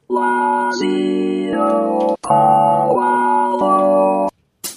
ラジオポアロ。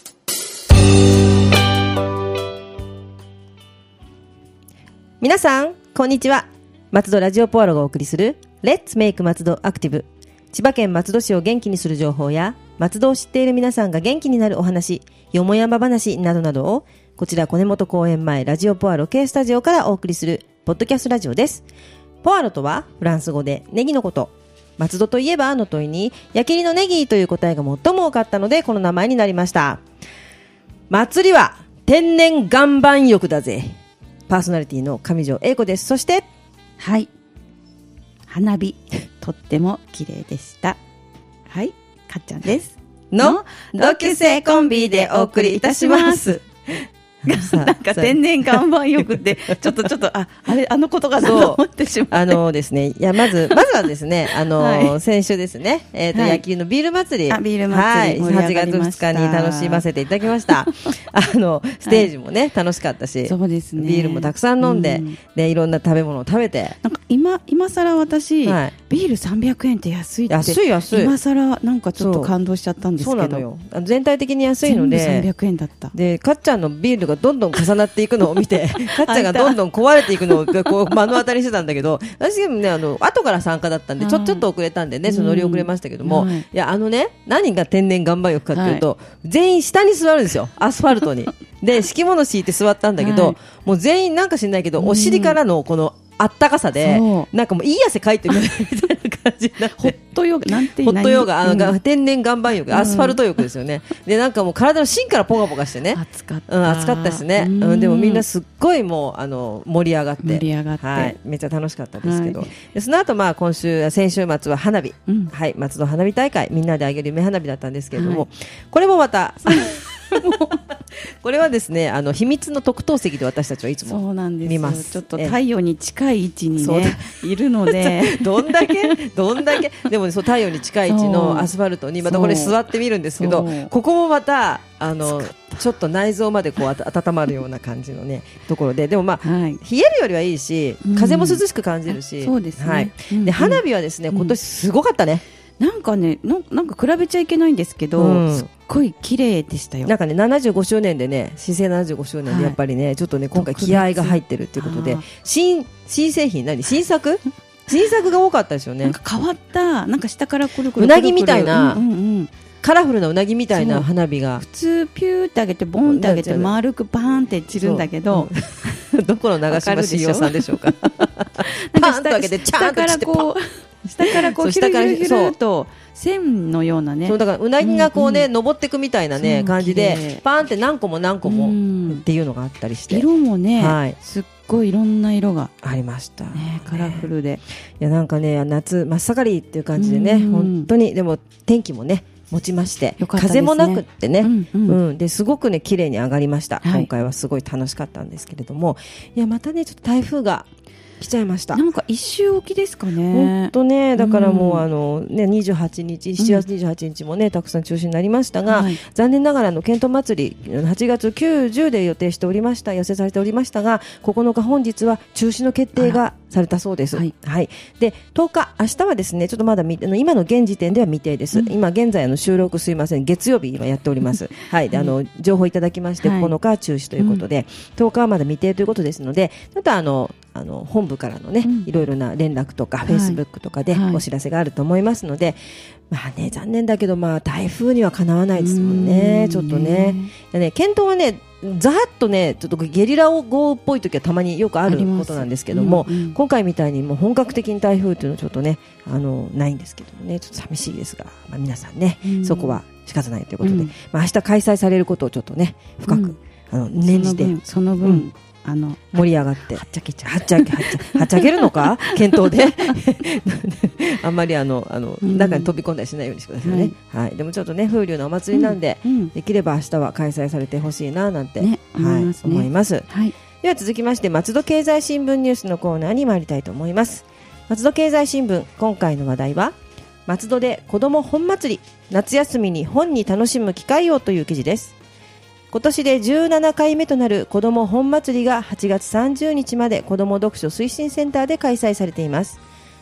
皆さんこんにちは。松戸ラジオポアロがお送りするレッツメイク松戸アクティブ。千葉県松戸市を元気にする情報や松戸を知っている皆さんが元気になるお話、よもやま話などなどをこちら小根本公園前ラジオポアロ K スタジオからお送りするポッドキャストラジオです。ポアロとはフランス語でネギのこと。松戸といえばの問いに焼きりのネギという答えが最も多かったのでこの名前になりました。祭りは天然岩盤浴だぜ。パーソナリティの上条英子です。そしてはい、花火とっても綺麗でした。はい、かっちゃんですの同級生コンビでお送りいたします。 なんか天然岩盤浴ってちょっとあれあのことかなと思ってしまってですね、いやまずはですねはい、先週ですねはい、野球のビール祭り、 ビール祭り、 はい、8月2日に楽しませていただきましたステージもね、楽しかったし、 そうですね、 ビールもたくさん飲んで、でいろんな食べ物を食べて、 なんか今更私、はい、ビール300円って安いって安い今更なんかちょっと感動しちゃったんですけど、 そうなのよ、全体的に安いので全部300円だった。 でかっちゃんのビールがどんどん重なっていくのを見てかっちゃんがどんどん壊れていくのをこう目の当たりしてたんだけど、私でもね後から参加だったんでちょっと遅れたんでね、その乗り遅れましたけども、いやね、何が天然岩盤浴かっていうと、全員下に座るんですよ、アスファルトに。で敷物敷いて座ったんだけど、もう全員なんか知んないけど、お尻からのこのあったかさでなんかもういい汗かいてるみたいな感じになって、 ホットヨガなんてホットヨガ、天然岩盤浴、アスファルト浴ですよね。でなんかもう体の芯からポカポカしてね、 暑かった、 暑かったですね。でもみんなすっごいもう盛り上がって、はい、めっちゃ楽しかったですけど、でその後先週末は花火、はい、松戸花火大会、みんなであげる夢花火だったんですけれども、これもまたこれはですね秘密の特等席で私たちはいつも見ます。 ちょっと太陽に近い位置にねいるのでどんだけでも、ね、そう太陽に近い位置のアスファルトにまたこれ座ってみるんですけど、ここもまたちょっと内臓までこう温まるような感じのねところで、でも冷えるよりはいいし、風も涼しく感じるし、 そうですね、 はい、で花火はですね今年すごかったね。 なんかね、なんか比べちゃいけないんですけど、すっごい綺麗でしたよ。 なんかね75周年でね、新生75周年でやっぱりね、ちょっとね今回気合が入ってるっていうことで、新製品新作が多かったですよね。 なんか変わったなんか下からくるくるうなぎみたいな、カラフルなうなぎみたいな花火が普通ピューって上げてボンって上げて丸くバーンって散るんだけど、 どこの長嶋茂雄さんでしょうか。パンと上げてチャーンと散ってパン、 下からこうヒュルヒュルと線のようなね、 そうだからうなぎがこうね、登っていくみたいなね感じでパーンって何個もっていうのがあったりして、 色もね、すっごいいろんな色がありましたね、 カラフルで、 いやなんかね夏真っ盛りっていう感じでね、本当に。でも天気もね持ちまして、風もなくってね、ですごくね綺麗に上がりました。今回はすごい楽しかったんですけれども、いやまたねちょっと台風が来ちゃいました。 なんか一周おきですかね。 本当ね、だからもう28日7月28日もねたくさん中止になりましたが、残念ながらケント祭り8月9、10で予定しておりました、予定されておりましたが、9日本日は中止の決定がされたそうです。で10日明日はですねちょっとまだ今の現時点では未定です。今現在収録すいません、月曜日今やっております。はい、で情報いただきまして9日は中止ということで、10日はまだ未定ということですので、また本部からのね、いろいろな連絡とかフェイスブックとかでお知らせがあると思いますので、残念だけど台風にはかなわないですもんね。ちょっとね検討はねざーっとねちょっとゲリラ豪雨っぽい時はたまによくあることなんですけども、今回みたいにもう本格的に台風というのはちょっとねないんですけどもね、ちょっと寂しいですが、皆さんねそこは仕方ないということで、明日開催されることをちょっとね深く念じて、 その分盛り上がってはっちゃけるのか検討であんまり中に飛び込んだりしないようにしてくださいね。でもちょっとね風流なお祭りなんで、できれば明日は開催されてほしいななんて、思います。では続きまして松戸経済新聞ニュースのコーナーに参りたいと思います。松戸経済新聞、今回の話題は松戸で子ども本祭り、夏休みに本に楽しむ機会をという記事です。今年で17回目となる子ども本祭りが8月30日まで子ども読書推進センターで開催されています。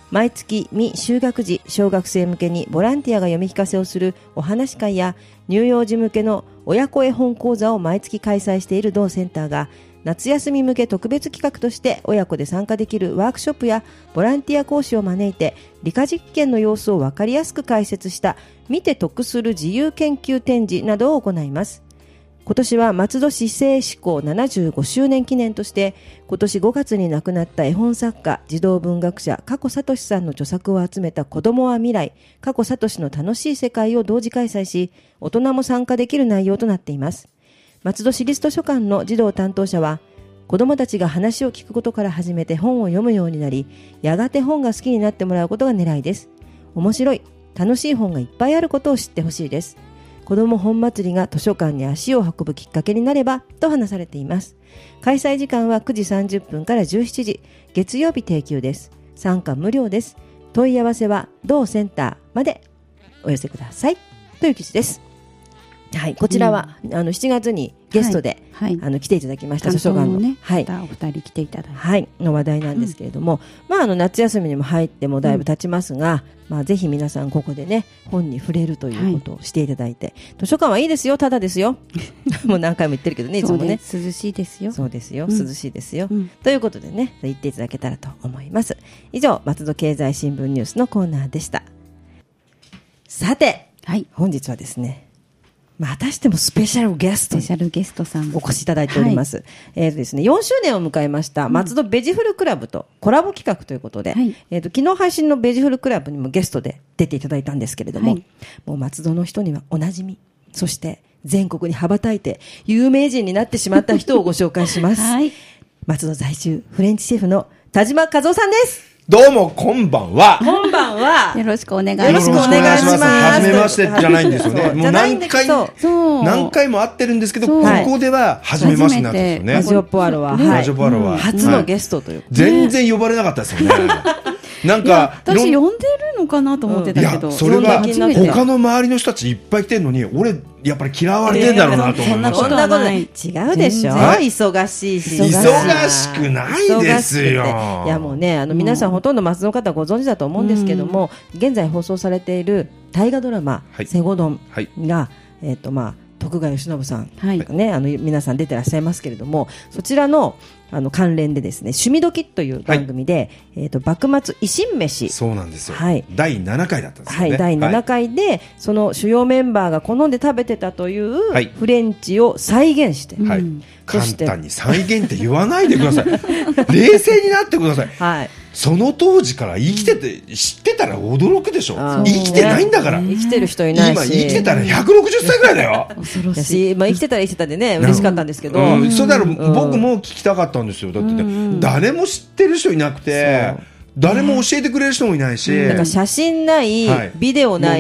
毎月未就学児小学生向けにボランティアが読み聞かせをするお話会や、乳幼児向けの親子絵本講座を毎月開催している同センターが、夏休み向け特別企画として親子で参加できるワークショップやボランティア講師を招いて、理科実験の様子を分かりやすく解説した見て得する自由研究展示などを行います。今年は松戸市政施行75周年記念として、今年5月に亡くなった絵本作家、児童文学者加古聡さんの著作を集めた子供は未来、加古聡の楽しい世界を同時開催し、大人も参加できる内容となっています。松戸市立図書館の児童担当者は、子供たちが話を聞くことから始めて本を読むようになり、やがて本が好きになってもらうことが狙いです。面白い、楽しい本がいっぱいあることを知ってほしいです。子ども本祭りが図書館に足を運ぶきっかけになればと話されています。開催時間は9時30分から17時、月曜日定休です。参加無料です。問い合わせは同センターまでお寄せくださいという記事です。はい、こちらは、7月にゲストで、来ていただきました図書館の、 お二人来ていただいて、 の話題なんですけれども、夏休みにも入ってもだいぶ経ちますが、ぜひ皆さんここでね、本に触れるということをしていただいて、図書館はいいですよ、ただですよ。もう何回も言ってるけどね、いつもね。 涼しいですよ。 そうですよ、涼しいですよ。ということでね、言っていただけたらと思います。以上、松戸経済新聞ニュースのコーナーでした。さて、本日はですね、またしてもスペシャルゲストさんお越しいただいております。ですね、4周年を迎えました松戸ベジフルクラブとコラボ企画ということで、昨日配信のベジフルクラブにもゲストで出ていただいたんですけれども、もう松戸の人にはおなじみ、そして全国に羽ばたいて有名人になってしまった人をご紹介します。松戸在住フレンチシェフの田島和夫さんです。 どうもこんばんは。 こんばんは。 よろしくお願いします。 よろしくお願いします。 はじめましてじゃないんですよね。もう何回も会ってるんですけど、ここでははじめましてなんですよね。 ラジオポアロは初のゲストという。 全然呼ばれなかったですよね。なんか私呼んでるのかなと思ってたけど、 それが他の周りの人たちいっぱい来てるのに、俺やっぱり嫌われてんだろうなと思いました。 そんなことない。違うでしょ。忙しいし。 忙しくないですよ。 いやもうね、皆さんほとんど松戸の方ご存知だと思うんですけども、現在放送されている大河ドラマセゴドンが徳川慶喜さんがね、皆さん出てらっしゃいますけれども、そちらの関連でですね、趣味どきという番組で、幕末維新飯、 そうなんですよ、第7回だったんですよね。 第7回でその主要メンバーが好んで食べてたというフレンチを再現して、 簡単に再現って言わないでください。冷静になってください。その当時から生きてて、知ってたら驚くでしょ。生きてないんだから。 生きてる人いないし、 今生きてたら160歳ぐらいだよ。 恐ろしい。生きてたら生きてたでね、嬉しかったんですけど、 それだから僕も聞きたかったんですよ。だってね、誰も知ってる人いなくて、誰も教えてくれる人もいないし、 なんか写真ない、ビデオない、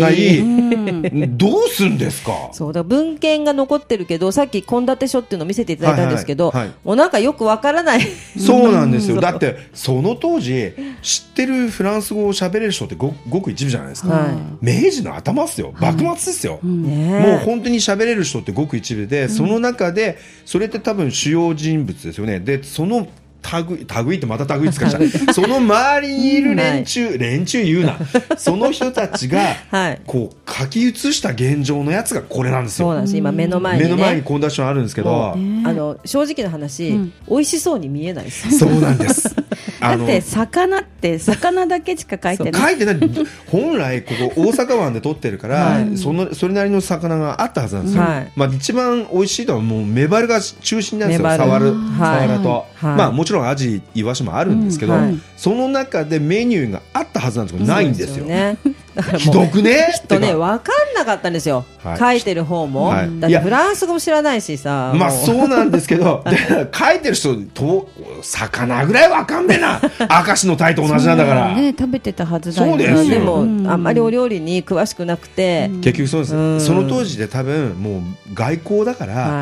どうすんですか。 そうだ、文献が残ってるけど、さっき献立書っていうのを見せていただいたんですけど、もうなんかよくわからない。 そうなんですよ。だってその当時知ってるフランス語を喋れる人ってごく一部じゃないですか。明治の頭っすよ、幕末ですよ。もう本当に喋れる人ってごく一部で、その中でそれって多分主要人物ですよね。でその類ってまた類つかしたその周りにいる連中言うな、その人たちがこう書き写した現状のやつがこれなんですよ。 そうなんです。今目の前にね、 コンダッションあるんですけど、 正直な話、美味しそうに見えないです。 そうなんです。 だって魚だけしか書いてない。 書いてない。本来ここ大阪湾で取ってるから、それなりの魚があったはずなんですよ。一番美味しいのはもうメバルが中心なんですよ。サワラと、もちろんアジイワシもあるんですけど、その中でメニューがあったはずなんですけど、ないんですよ。ひどくね。 きっとね、分かんなかったんですよ、書いてる方も。だってフランス語も知らないしさ。 そうなんですけど、書いてる人と魚ぐらい分かんねえな。明石の鯛と同じなんだから。 食べてたはずだよね。 そうですよ。 でもあんまりお料理に詳しくなくて、 結局そうです。その当時で多分もう外交だから、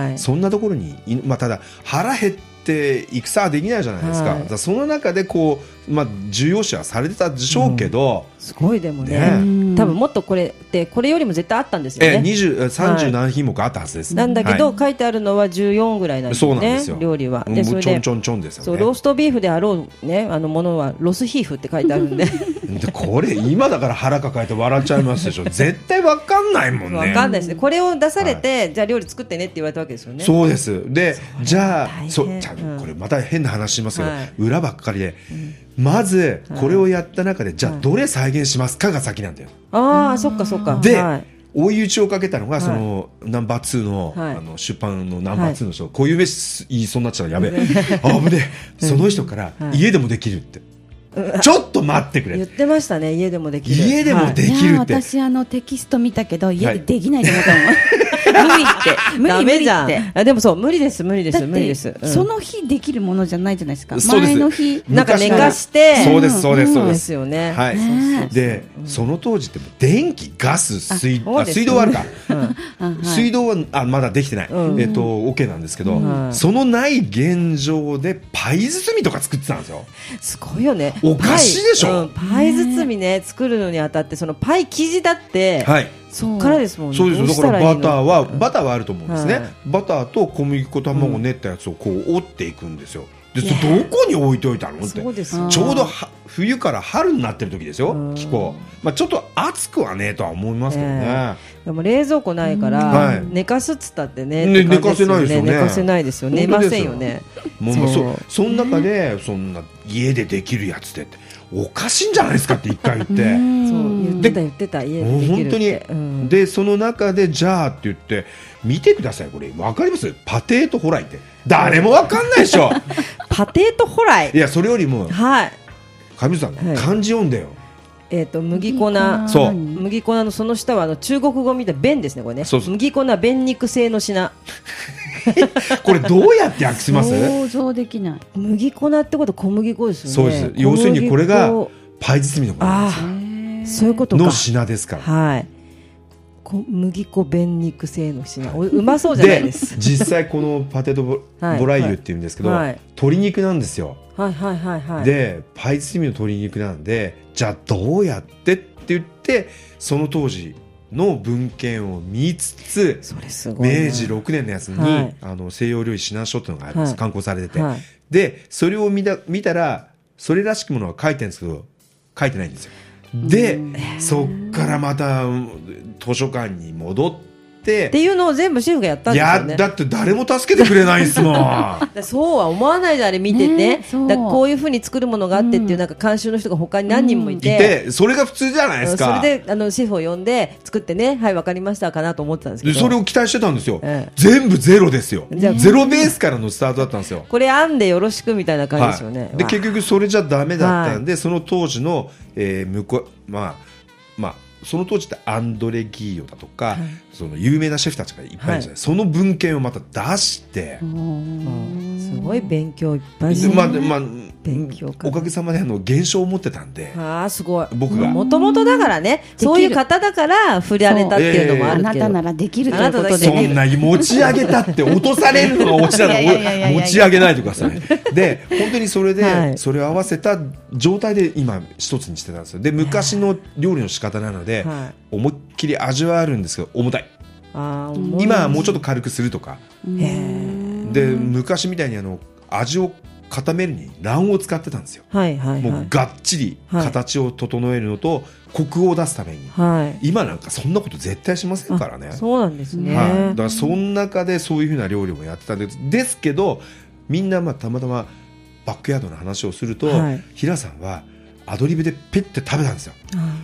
そんなところにただ腹減って戦はできないじゃないですか。その中でこうまあ、重要視はされてたでしょうけど、 すごいでもね、多分もっとこれよりも絶対あったんですよね。 30何品目あったはずです。 なんだけど、書いてあるのは14ぐらいなんですよね。そうなんですよ、料理は。 でそれでちょんちょんちょんですよね。 そう、ローストビーフであろうね、ものはロスヒーフって書いてあるんででこれ今だから腹抱えて笑っちゃいますでしょ絶対わかんないもんね。 わかんないですね。これを出されて、じゃあ料理作ってねって言われたわけですよね。 そうです。でじゃあこれまた変な話しますけど、裏ばっかりで、まずこれをやった中で、じゃあどれ再現しますかが先なんだよ。 ああ、そっかそっか。 で、追い打ちをかけたのが、そのナンバー2の、出版のナンバー2の人、こういう飯言いそうになっちゃう、やべえ危ねえ、その人から家でもできるって、ちょっと待ってくれ言ってましたね。家でもできる、 家でもできるって。 私テキスト見たけど家でできないと思ったもん、無理って無理じゃん。 でもそう、無理です無理です無理です。 その日できるものじゃないじゃないですか。 そうです。 前の日なんか寝かして。 そうですそうですそうですよね。 はい。でその当時って電気ガス水道はあるか、水道はまだできてない、OK なんですけど、そのない現状でパイ包みとか作ってたんですよ。 すごいよね。 おかしいでしょ。 パイ包みね、作るのにあたって、そのパイ生地だって、そっからですもんね。 そうです。だからバターはあると思うんですね。バターと小麦粉、卵練ったやつをこう折っていくんですよ。でどこに置いておいたのって、ちょうど冬から春になってる時ですよ、気候。まあちょっと暑くはねとは思いますけどね。 でも冷蔵庫ないから寝かすっつったってね、 寝かせないですよね。 寝かせないですよね。寝ませんよね。 もうその中でそんな家でできるやつでっておかしいんじゃないですかって一回言って、 そう言ってた家でできるって。 本当に。でその中でじゃあって言って見てください、これわかります？パテートホライって誰もわかんないでしょパテートホライ。 いやそれよりも上水さん漢字読んでよ。 麦粉、麦粉のその下は中国語みたいな弁ですね、これね。麦粉弁肉製の品これどうやって訳します？ 想像できない。 麦粉ってこと小麦粉ですよね。 そうです。要するにこれがパイ包みのものなんですよ。 そういうことか。 の品ですから。 はい。麦粉弁肉製の品、うまそうじゃないです。 実際このパテドボライユっていうんですけど、鶏肉なんですよ。でパイ包みの鶏肉なんで、じゃあどうやってって言ってその当時の文献を見つつ、明治6年のやつに、西洋料理指南書っていうのがあります。刊行されてて、でそれを見たらそれらしきものが書いてるんですけど書いてないんですよ。でそっからまた図書館に戻ってっていうのを全部シェフがやったんですよね。 だって誰も助けてくれないんですもんそうは思わないで、あれ見てて、だこういう風に作るものがあってっていう、なんか監修の人が他に何人もいて、 それが普通じゃないですか。 それでシェフを呼んで作ってね、はいわかりましたかなと思ってたんですけど、 それを期待してたんですよ。全部ゼロですよ。ゼロベースからのスタートだったんですよ。 これ編んでよろしくみたいな感じですよね。 で結局それじゃダメだったんで、その当時のその当時ってアンドレ・ギーヨだとか、その有名なシェフたちがいっぱいいるじゃない、その文献をまた出して、 すごい勉強いっぱい勉強おかげさまで現象を持ってたんで、 すごい。 僕がもともとだからね、そういう方だから触れられたっていうのもあるけど、 あなたならできるということで、 そんなに持ち上げたって落とされるのが落ちなの持ち上げないとかさ、で本当にそれで、それを合わせた状態で今一つにしてたんですよ。で昔の料理の仕方なので、思いっきり味はあるんですけど重たい。今はもうちょっと軽くするとかで、昔みたいに味を固めるに卵黄を使ってたんですよ。もうがっちり形を整えるのとコクを出すために、今なんかそんなこと絶対しませんからね。 そうなんですね。 だからその中でそういうふうな料理もやってたんですけど、みんなたまたまバックヤードの話をすると、平さんはアドリブでペッて食べたんですよ。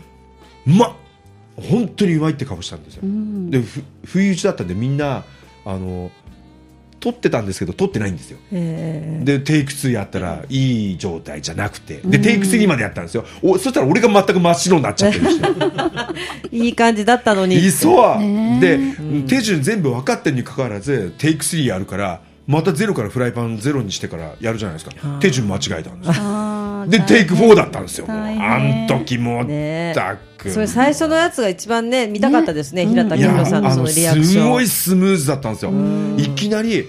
本当にうまいって顔したんですよ。で不意打ちだったんでみんな撮ってたんですけど撮ってないんですよ。でテイク2やったらいい状態じゃなくて、でテイク3までやったんですよ。そしたら俺が全く真っ白になっちゃってるしいい感じだったのに。 そうで、手順全部分かってるにかかわらずテイク3やるからまたゼロからフライパンゼロにしてからやるじゃないですか。手順間違えたんですよ。でテイク4だったんですよ。あん時もそれ最初のやつが一番ね見たかったですね。平田健郎さんのそのリアクションすごいスムーズだったんですよ。いきなり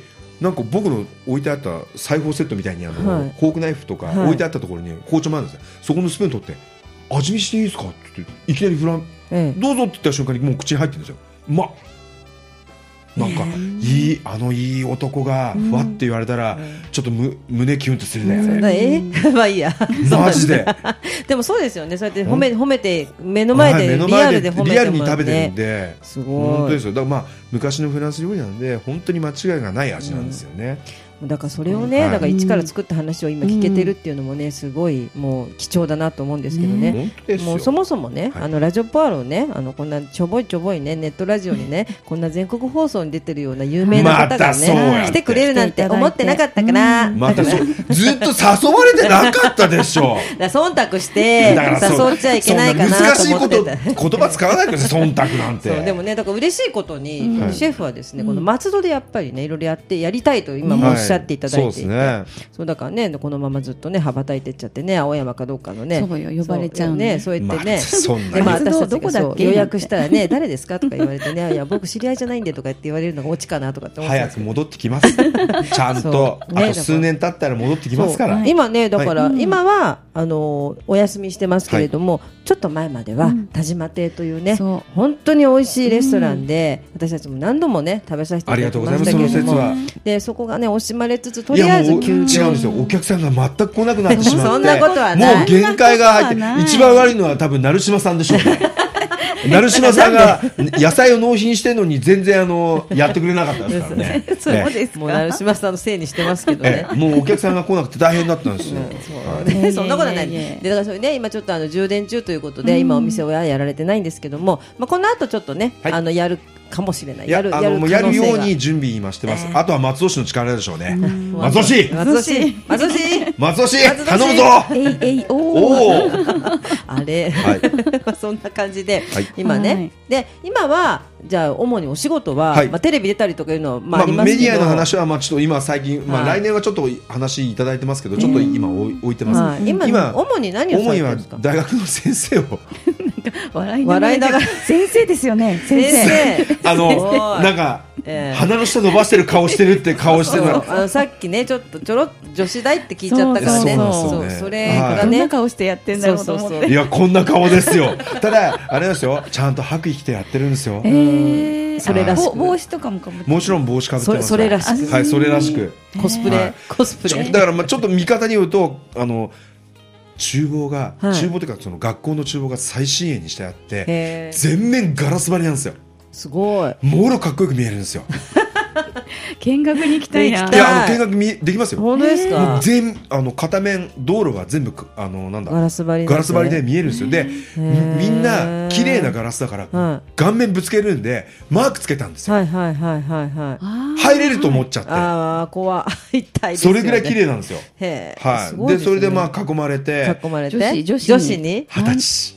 なんか僕の置いてあった裁縫セットみたいにはいフォークナイフとか置いてあったところに包丁もあるんですよ。そこのスプーン取って味見していいですかって言っていきなりどうぞって言った瞬間にもう口に入ってるんですよ。なんかいい男がふわって言われたらちょっと胸キュンとするね。 まあいいや。 マジで。 でもそうですよね。そうやって褒めて目の前でリアルで褒めてもリアルに食べてるんで、 すごい本当ですよ。だからまあ昔のフランス料理なんで本当に間違いがない味なんですよね。 だからそれをね、だから一から作った話を今聞けてるっていうのもね、すごいもう貴重だなと思うんですけどね。もうそもそもね、ラジオポアロね、こんなちょぼいね、ネットラジオにね、こんな全国放送に出てるような有名な方がね、来てくれるなんて思ってなかったかな。 またずっと誘われてなかったでしょ。 忖度して誘っちゃいけないかなと思ってた。 言葉使わないで忖度なんて。 でもね、だから嬉しいことにシェフはですね、この松戸でやっぱりね、いろいろやりたいと今もおっしゃっていただいていて、そうだからね、このままずっとね羽ばたいてっちゃってね、青山かどうかのね、 そうよ、呼ばれちゃうね。 そう言ってね、 でも私たちが予約したらね、誰ですかとか言われてね、いや僕知り合いじゃないんでとかって言われるのがオチかなとかって思って、 早く戻ってきます。ちゃんとあと数年経ったら戻ってきますから。 今ね、だから今はお休みしてますけれども、ちょっと前までは田島亭というね、本当に美味しいレストランで私たちも何度もね食べさせていただきましたけれども、でそこがね惜しまれつつ、とりあえず休業。 違うんですよ、お客さんが全く来なくなってしまって、 そんなことはない、 もう限界が入って、一番悪いのは多分成島さんでしょうね。成島さんが野菜を納品してるのに全然やってくれなかったですからね。 そうですか。 もう成島さんのせいにしてますけどね。 もうお客さんが来なくて大変だったんですよ。 そんなことはない。でだからそれね、今ちょっと充電中ということで今お店をやられてないんですけども、この後ちょっとねやるかもしれない。やるように準備今してます。あとは松尾氏の力でしょうね。松尾氏頼むぞ。 あれそんな感じで今ね、で今はじゃあ主にお仕事はテレビ出たりとかいうのはありますけど、 メディアの話はちょっと今最近来年はちょっと話いただいてますけど、ちょっと今置いてます。 今主に何をされてるんですか？ 大学の先生を笑いながら先生ですよね。先生なんか鼻の下伸ばしてる顔してるって顔してる。 さっきねちょろ女子大って聞いちゃったからね。それがね、 どんな顔してやってんだろうと思って。 いやこんな顔ですよ。ただあれですよ、ちゃんと白衣着てやってるんですよ。 それらしく帽子とかもかぶって、 もちろん帽子かぶってます。 それらしく、 はい、それらしくコスプレだからちょっと見方に言うと厨房というかその学校の厨房が最新鋭にしてあって全面ガラス張りなんですよ。 すごい。 もろかっこよく見えるんですよ。 見学に行きたいな。 いや見学できますよ。 本当ですか？ 片面道路が全部なんだガラス張りで見えるんですよ。でみんな綺麗なガラスだから顔面ぶつけるんでマークつけたんですよ。入れると思っちゃって。 ああ怖い。痛いですよね。 それぐらい綺麗なんですよ。はい。でそれで囲まれて女子に 20歳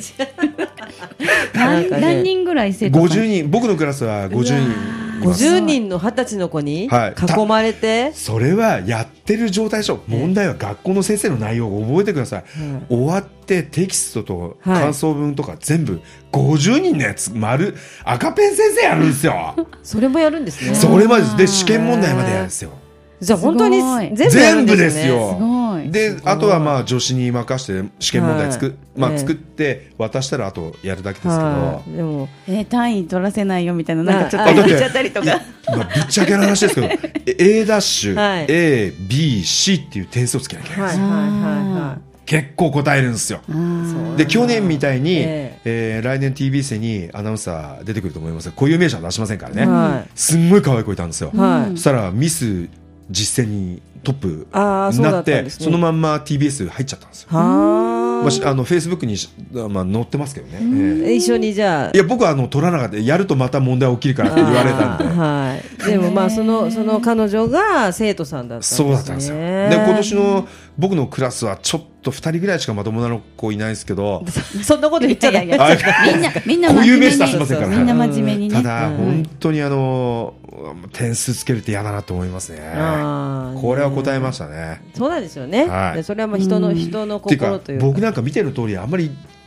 何人ぐらい生徒さん？ 50人。僕のクラスは50人。 50人の20歳の子に囲まれて、 それはやってる状態でしょ。問題は学校の先生の内容を覚えてください。終わってテキストと感想文とか全部50人のやつ赤ペン先生やるんですよ。 それもやるんですね。 それまでで試験問題までやるんですよ。 じゃあ本当に全部ですよ。であとは助手に任せて試験問題作って渡したらあとやるだけですけど、 でも単位取らせないよみたいな、なんかちょっと言っちゃったりとか、 ぶっちゃけの話ですけどA ダッシュ A、B、C っていう点数をつけなきゃいけないです。結構答えるんですよ。で去年みたいに来年 TBS にアナウンサー出てくると思いますが、固有名詞は出しませんからね。すんごい可愛い子いたんですよ。そしたらミス実践にトップになって、そのまんま TBS 入っちゃったんですよ。Facebook に載ってますけどね。 一緒にじゃあ、 いや僕は取らなかった。やるとまた問題起きるからって言われたんで。 でもその彼女が生徒さんだったんですね。 そうだったんですよ。で今年の僕のクラスはちょっと2人ぐらいしかまともな子いないですけど、 そんなこと言っちゃない。 みんな真面目に、みんな真面目にね。 ただ本当に点数つけるって嫌だなと思いますね。これは答えましたね。 そうなんですよね。それは人の心というか。 僕なんか見てる通りあんまり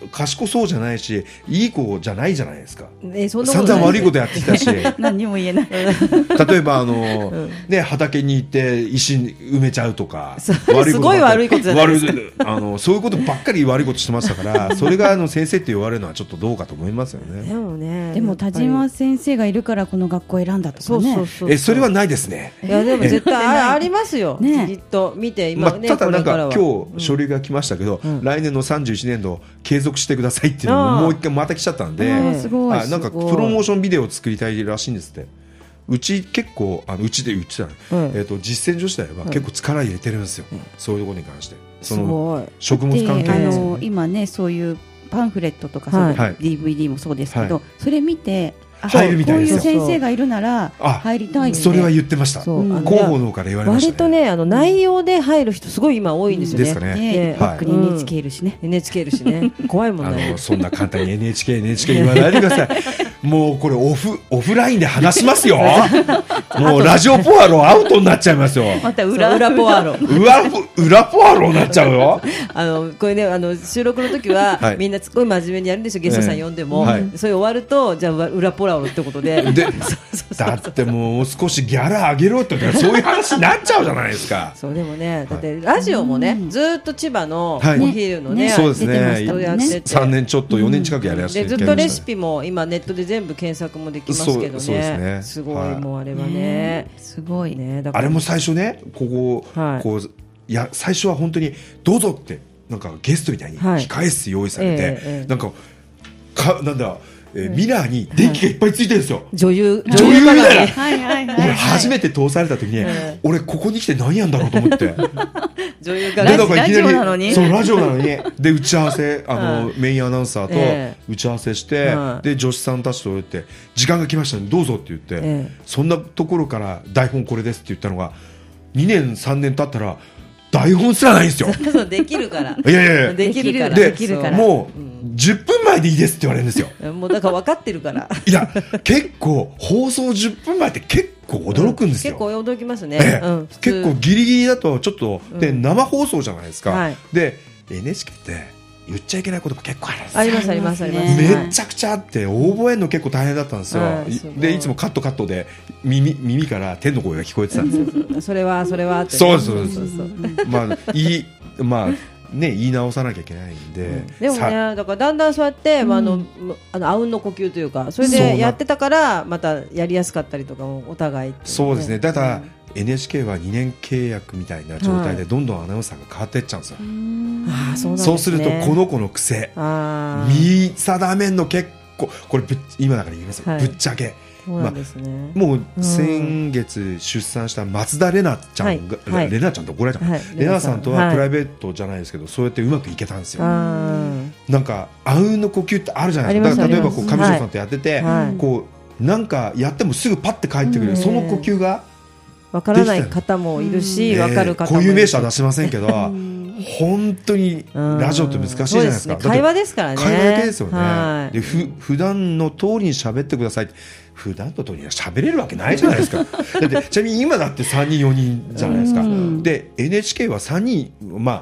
賢そうじゃないしいい子じゃないじゃないですか。 そんなことない散々悪いことやってきたし何にも言えない例えばね、畑に行って石埋めちゃうとかすごい悪いことじゃないですか。 そういうことばっかり悪いことしてましたからそれが先生って言われるのはちょっとどうかと思いますよね。 でも田島先生がいるからこの学校を選んだとかね。 それはないですね。 いやでも絶対ありますよ、ね、きっと見て今ね、 ただなんか今日書類が来ましたけど、来年の31年度継続してくださいっていうのももう一回また来ちゃったんで、なんかプロモーションビデオを作りたいらしいんですって。うち結構うちで実践女子大は結構力入れてるんですよ、そういうところに関して。その食物関係今ねそういうパンフレットとか、DVD もそうですけど、それ見て入るみたいですよ。 こういう先生がいるなら入りたいってそれは言ってました。広報の方から言われましたね。 割とね内容で入る人すごい今多いんですよね。 ですかね。 バックに NHK いるしね。 NHK いるしね。怖いもんね。 そんな簡単に NHK 言わないでください。もうこれオフラインで話しますよ。もうラジオポアロアウトになっちゃいますよ。 また裏ポアロ。 裏ポアロになっちゃうよ。 これね収録の時はみんなすごい真面目にやるんですよ。ゲストさん呼んでも、それ終わるとじゃあ裏ポアロってことで。 だってもう少しギャラ上げろってそういう話になっちゃうじゃないですか。 そうでもね、だってラジオもね、ずっと千葉のお昼のね、 そうですね。3年ちょっと4年近くやりました。 ずっとレシピも今ネットで全部検索もできますけどね。すごいもうあれはね、 すごいね。 あれも最初ね、こう最初は本当にどうぞってなんかゲストみたいに控え室用意されて、なんだ。ミラーに電気がいっぱいついてるんですよ。 女優みたいな。俺初めて通された時に、俺ここに来て何やんだろうと思って。 女優からラジオなのに。 そうラジオなのに。で打ち合わせメインアナウンサーと打ち合わせして、で女子さんたちと言って時間が来ましたねどうぞって言って、そんなところから台本これですって言ったのが2年3年経ったら台本すらないんですよ。 そうできるから。 いやできるから。 もう10分前でいいですって言われるんですよ。 もうだから分かってるから。 いや結構放送10分前って結構驚くんですよ。 結構驚きますね。 結構ギリギリだとちょっとで生放送じゃないですか。で NHK って言っちゃいけないことも結構あるんですよ。 ありますありますあります。 めちゃくちゃあって応募えるの結構大変だったんですよ。でいつもカットで耳から天の声が聞こえてたんですよ。 それはって。 そう。まあね言い直さなきゃいけないんで。 でもねだからだんだんそうやってあうんの呼吸というかそれでやってたからまたやりやすかったりとかもお互い。 そうですね。だから NHK は2年契約みたいな状態でどんどんアナウンサーが変わっていっちゃうんですよ。そうするとこの子の癖見定めんの結構これ今だから言いますよ、ぶっちゃけ。もう先月出産した松田玲奈ちゃんが、玲奈ちゃんと怒られた、玲奈さんとはプライベートじゃないですけどそうやってうまくいけたんですよ。なんかあうんの呼吸ってあるじゃないですか。例えば上条さんとやっててこうなんかやってもすぐパッて帰ってくるその呼吸がわからない方もいるしわかる方もいるし、 固有名詞は出しませんけど本当にラジオって難しいじゃないですか。 会話ですからね。 会話だけですよね。で普段の通りに喋ってくださいって普段の通りには喋れるわけないじゃないですか。だってちなみに今だって3人4人じゃないですか。で NHK は3人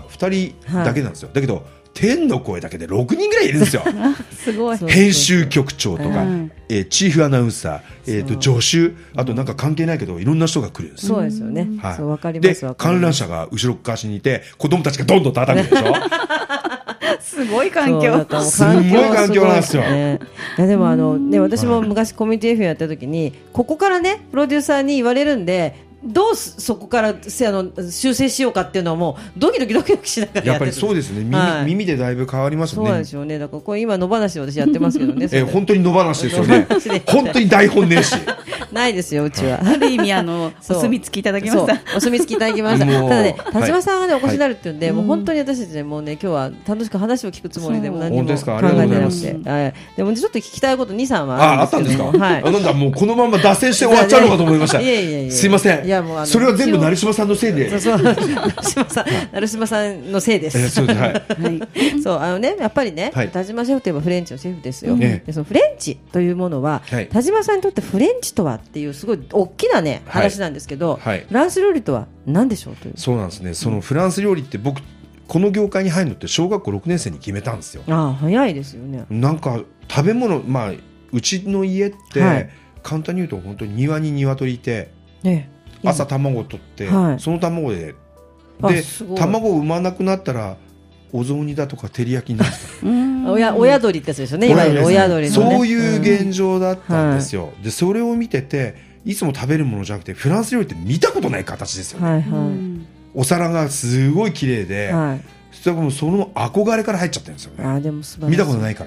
2人だけなんですよ。だけど天の声だけで6人ぐらいいるんですよ。 すごい。 編集局長とか、チーフアナウンサー、助手、あとなんか関係ないけどいろんな人が来るんですよ。 そうですよね。そうわかります。で観覧車が後ろ側にいて子供たちがどんどん叩くでしょ。 すごい環境。 すごい環境なんですよ。 いやでもね私も昔コミュニティ FM やった時にここからねプロデューサーに言われるんで。どうそこから修正しようかっていうのはもうドキドキしながらやっぱりそうですね。耳でだいぶ変わりますよね。 そうですよね。だからこれ今野放し私やってますけどね。 本当に野放しですよね。本当に台本ねえし。 ないですようちは。 ある意味お墨付きいただきました。 お墨付きいただきました。ただね田島さんがねお越しになるっていうんでもう本当に私たちねもうね今日は楽しく話を聞くつもりでも何も考えてなくて。でもちょっと聞きたいこと2、3はあったんですか。なんだもうこのまま脱線して終わっちゃうのかと思いました。すいません。いやもうそれは全部成島さんのせいで。 成島さんのせいです。そうねやっぱりね田島シェフといえばフレンチのシェフですよ。そのフレンチというものは田島さんにとってフレンチとはっていうすごい大きなね話なんですけど、フランス料理とは何でしょうという。 そうなんですね。そのフランス料理って僕この業界に入るのって小学校6年生に決めたんですよ。 早いですよね。 なんか食べ物、うちの家って、 はい、 簡単に言うと本当に庭に鶏いて、朝卵を取って、その卵で卵を産まなくなったらお雑煮だとか照り焼きになってた親鳥ってやつですよね、いわゆる親鳥のね。 そういう現状だったんですよ。でそれを見てて、いつも食べるものじゃなくてフランス料理って見たことない形ですよね。お皿がすごい綺麗で、その憧れから入っちゃってるんですよね。 でも素晴らしい。 見たことないから、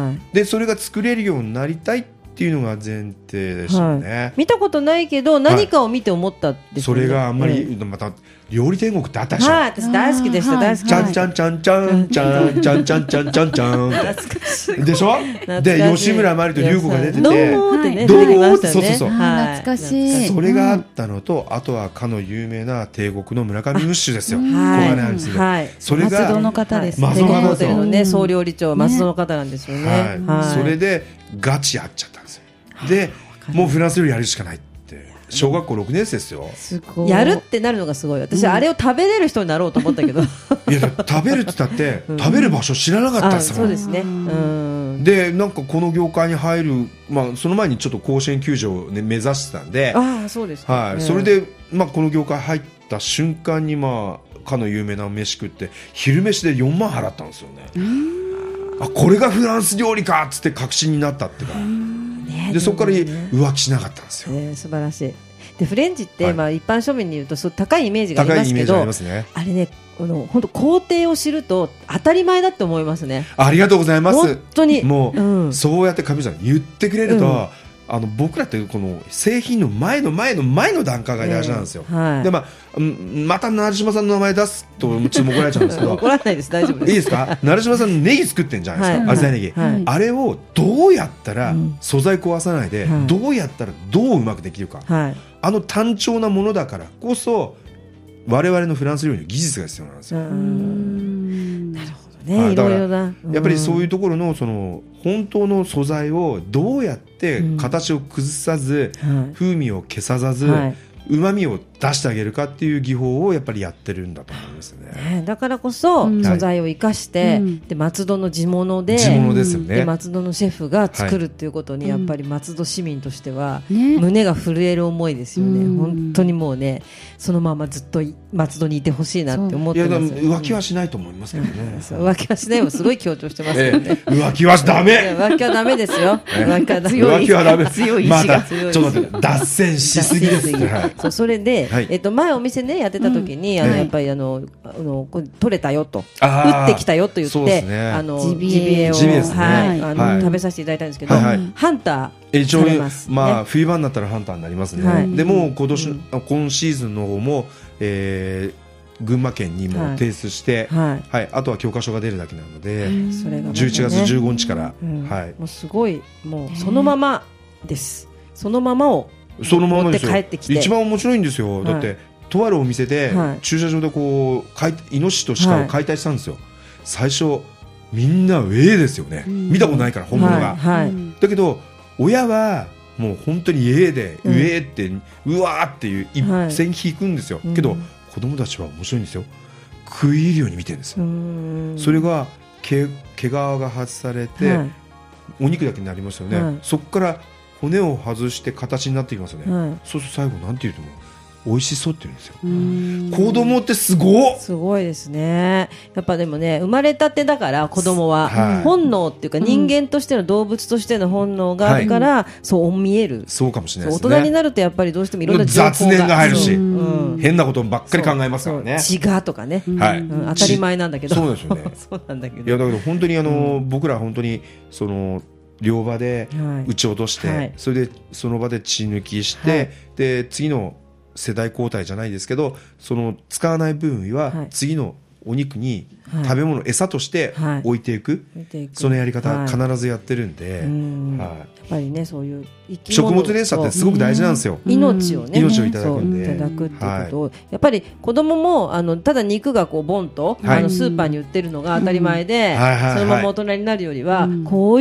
でそれが作れるようになりたいっていうのが前提でしたよね。 見たことないけど何かを見て思ったんですよね。 それがあんまり、また料理天国ってあったでしょ。 私大好きでした。大好き。 ちゃんちゃんちゃんちゃんちゃんちゃんちゃんちゃんちゃんちゃんってでしょ。で吉村麻里と優子が出てて、 どうもってね、 どう出てきましたね。 懐かしい。 それがあったのと、あとはかの有名な帝国の村上ムッシュですよ。小金アリスで、それが松戸の方ですね。 帝国ホテルのね総料理長松戸の方なんですよね。 それでガチやっちゃったんですよ。でもうフランス料理やるしかないって小学校6年生ですよ。 やるってなるのがすごい。私、あれを食べれる人になろうと思ったけどいや食べるって言ったって食べる場所知らなかったですもん。 そうですね。 でなんかこの業界に入る、その前にちょっと甲子園球場を、ね、目指してたんで、 そうですね。それで、この業界入った瞬間にかの有名な飯食って昼飯で4万払ったんですよね。これがフランス料理かっつって確信になったっていうか、でそこから浮気しなかったんですよ。 素晴らしい。でフレンチって、一般庶民に言うと高いイメージがありますけど、あれね、本当工程を知ると当たり前だって思いますね。 ありがとうございます。 本当にもう、そうやって上さん言ってくれると、僕らってこの製品の前の段階が大事なんですよ。でまた成島さんの名前出すとちょっと怒られちゃうんですけど怒らないです、大丈夫です。 いいですか。成島さんネギ作ってんじゃないですか、アジサイネギ、あれをどうやったら素材壊さないで、どうやったらどううまくできるか、単調なものだからこそ我々のフランス料理の技術が必要なんですよ。 なるほどね。いろいろな、 やっぱりそういうところの本当の素材をどうやって形を崩さず、風味を消さず、旨味を出してあげるかっていう技法をやっぱりやってるんだと思いますね。 だからこそ、素材を生かして、で松戸の地物ですよね。で松戸のシェフが作るっていうことに、やっぱり松戸市民としては、胸が震える思いですよね。本当にもうね、そのままずっと松戸にいてほしいなって思ってます。 いや浮気はしないと思いますけどね。 浮気はしないもすごい強調してますよね。 浮気はダメ。 浮気はダメですよ。 浮気はダメ。 強い意志が強い。ちょっと待って、脱線しすぎです。 それで前お店ねやってた時に、やっぱり取れたよと、打ってきたよと言って、ジビエを食べさせていただいたんですけど、ハンター一応冬場になったらハンターになりますね。でも今シーズンの方も群馬県にも提出して、あとは教科書が出るだけなので、11月15日からもうすごい、もうそのままです。そのままを持って帰ってきて、 一番面白いんですよ。だってとあるお店で駐車場でイノシシと鹿を解体したんですよ。最初みんなですよね。見たことないから本物が。だけど親はもう本当にでってうわーっていう一線引くんですよ。けど子供たちは面白いんですよ。食い入るように見てるんですよ。それが毛皮が外されてお肉だけになりますよね。そこから骨を外して形になっていきますよね。そうすると最後なんて言うと思う？美味しそうって言うんですよ。子供ってすごいですね。やっぱでもね、生まれたてだから子供は本能っていうか、人間としての動物としての本能があるから、そう見える。 そうかもしれないですね。 大人になるとやっぱりどうしてもいろんな情報が雑念が入るし、変なことばっかり考えますからね。 血がとかね、当たり前なんだけど。そうですよね。そうなんだけど。 いやだけど本当に僕ら本当に両場で撃ち落として、それでその場で血抜きして、で次の世代交代じゃないですけど、使わない部分は次のお肉に食べ物、餌として置いていく、そのやり方必ずやってるんで、 やっぱりね、そういう食物連鎖ってすごく大事なんですよ。 命をね、 命をいただくんで、 いただくっていうことを、やっぱり子供もただ肉がボンとスーパーに売ってるのが当たり前で、そのまま大人になるよりは、こういう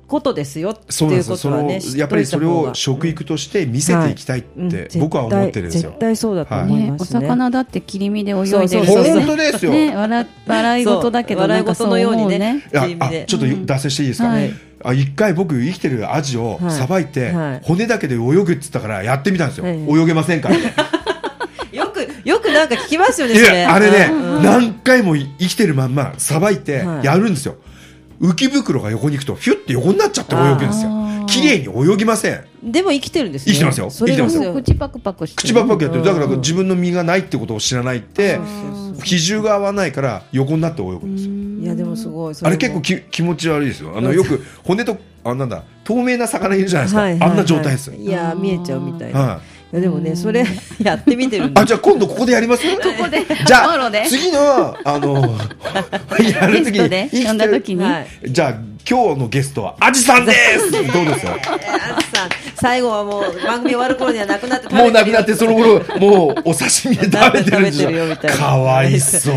ことですよってそうなんいうですよ。 ことはね、 やっぱりそれを食育として見せていきたいって僕は思ってるんですよ。 絶対そうだと思いますね。 お魚だって切り身で泳いでるそう本当ですよ。 笑い事だけど笑い事のようにね。 ちょっと脱線していいですか。一回僕生きてるアジをさばいて骨だけで泳ぐっつったからやってみたんですよ。泳げませんからね。 よくなんか聞きますよね。 あれね、何回も生きてるまんまさばいてやるんですよ。浮き袋が横に行くとフュッて横になっちゃって泳ぐんですよ。綺麗に泳ぎません。 でも生きてるんですね。 生きてますよ。生きてますよ。 口パクパクして口パクパクやってる。だから自分の身がないってことを知らないって比重が合わないから横になって泳ぐんですよ。 いやでもすごい。 あれ結構気持ち悪いですよ。よく骨となんだ透明な魚いるじゃないですか。あんな状態です。 いや見えちゃうみたいな。でもねそれやってみてるんで。じゃあ今度ここでやります。 ここで。 じゃあ次のやる時に呼んだ時に。 じゃあ今日のゲストはアジさんです。どうですか。 アジさん最後はもう番組終わる頃にはなくなってもうなくなってその頃もうお刺身で食べてるんですよ。かわいそう。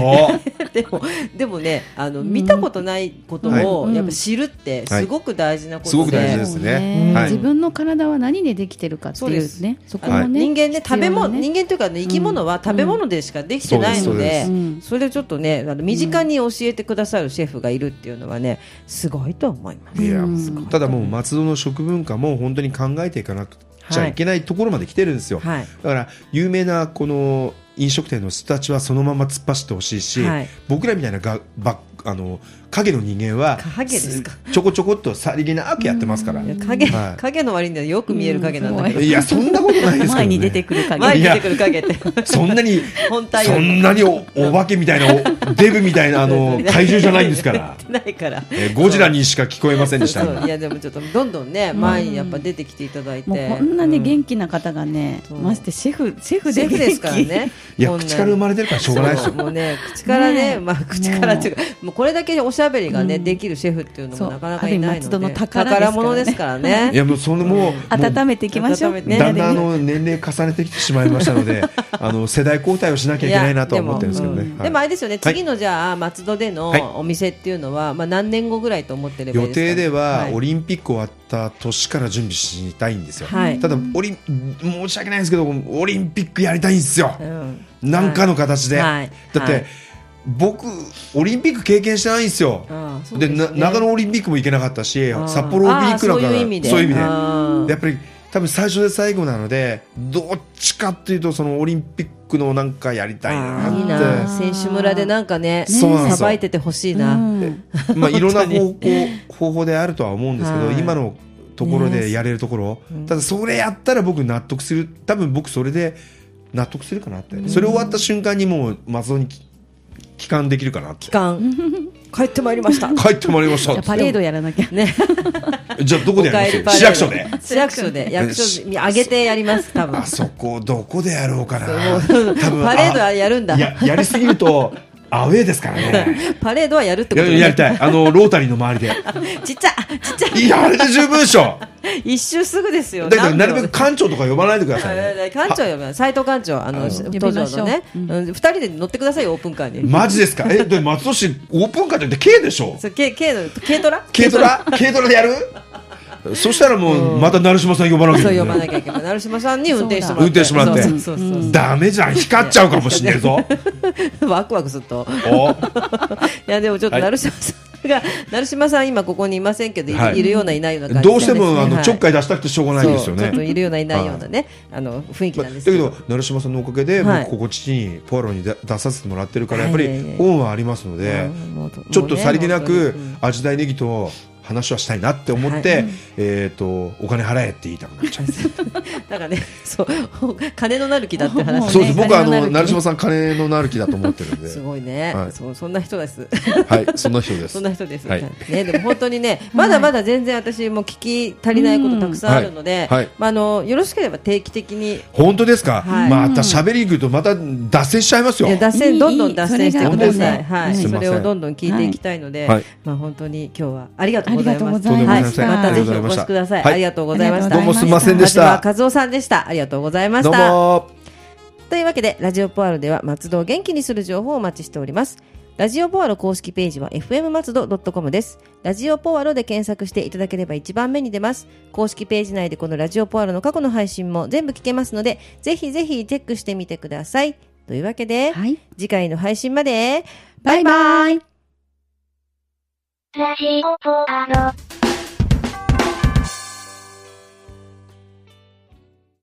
でもね見たことないことをやっぱ知るってすごく大事なことで。 すごく大事ですね。 自分の体は何でできてるかっていうね。そこもね。 人間ね人間というか生き物は食べ物でしかできてないので、それをちょっとね身近に教えてくださるシェフがいるっていうのはねすごいと思います。 いやただもう松戸の食文化も本当に考えていかなくちゃいけないところまで来てるんですよ。だから有名なこの飲食店の人たちはそのまま突っ走ってほしいし、僕らみたいな影の人間はちょこちょこっとさりげなくやってますから。 影の割にはよく見える影なんだけど。 いやそんなことないですけどね。 前に出てくる影。 前に出てくる影ってそんなにお化けみたいなデブみたいな怪獣じゃないんですから。 ないからゴジラにしか聞こえませんでした。 いやでもちょっとどんどんね前にやっぱ出てきていただいて。 こんなに元気な方がね、ましてシェフですからね。 いや口から生まれてるからしょうがないですよ。 もうね口からね口からっていうかもうこれだけおしゃべりがねできるシェフっていうのもなかなかいないので宝物ですからね。 いやもう温めていきましょう。 だんだん年齢重ねてきてしまいましたので世代交代をしなきゃいけないなと思ってるんですけどね。 でもあれですよね次のじゃあ松戸でのお店っていうのは何年後ぐらいと思ってればいいですか。 予定ではオリンピック終わった年から準備したいんですよ。ただ申し訳ないんですけどオリンピックやりたいんですよ。何かの形で。だって僕オリンピック経験してないんですよ。で長野オリンピックも行けなかったし札幌オリンピックなんかそういう意味でやっぱり多分最初で最後なのでどっちかっていうとそのオリンピックのなんかやりたいなって。 いいな選手村でなんかねさばいててほしいな。 いろんな方法であるとは思うんですけど今のところでやれるところただそれやったら僕納得する。多分僕それで納得するかなって。それ終わった瞬間にもう松戸に帰還できるかなって。 帰ってまいりました。 帰ってまいりました。 パレードやらなきゃね。 じゃあどこでやります？市役所で。 市役所で役所に上げてやります多分。 あそこどこでやろうかな。 多分パレードはやるんだ。 やりすぎるとアウェーですからね。 パレードはやるってことやりたい。ロータリーの周りで。 ちっちゃいやあれで十分でしょ。 一周すぐですよ。 だからなるべく館長とか呼ばないでください。 館長呼ばない。斉藤館長東条のね2人で乗ってくださいよオープンカーに。 マジですか。で松戸市オープンカーって軽でしょ。 軽トラでやる。そしたらもうまた成島さん呼ばなきゃいけない。 そう呼ばなきゃいけない。成島さんに運転してもらって。 ダメじゃん光っちゃうかもしれないぞ。 ワクワクすると。いやでもちょっと成島さんが成島さん今ここにいませんけどいるようないないような感じ。 どうしてもちょっかい出したくてしょうがないんですよね。 ちょっといるようないないようなね雰囲気なんですけど。だけど成島さんのおかげで僕ここ地にポアロに出させてもらってるからやっぱり恩はありますのでちょっとさりげなく味大ネギと話はしたいなって思って、お金払えって言いたくなっちゃう。 だからね、そう金のなる木だって話、ね。 そうです。僕は成島さん金のなる木だと思ってるんで。 すごいね。そんな人です。 はい、そんな人です。 そんな人です。ね、でも本当にね、まだまだ全然私も聞き足りないことたくさんあるので、よろしければ定期的に。 本当ですか。また喋り行くとまた脱線しちゃいますよ。 どんどん脱線してください。はい、それをどんどん聞いていきたいので、まあ本当に今日はありがとうございます。またぜひお越しください。ありがとうございました。 どうもすみませんでした。 和夫さんでした。ありがとうございました。 どうも。 というわけでラジオポアロでは松戸を元気にする情報をお待ちしております。 ラジオポアロ公式ページは fm 松戸 .com です。ラジオポアロで検索していただければ一番目に出ます。公式ページ内でこのラジオポアロの過去の配信も全部聞けますので、ぜひぜひチェックしてみてください。というわけで、はい、次回の配信までバイバイ。 ラジオポアロ。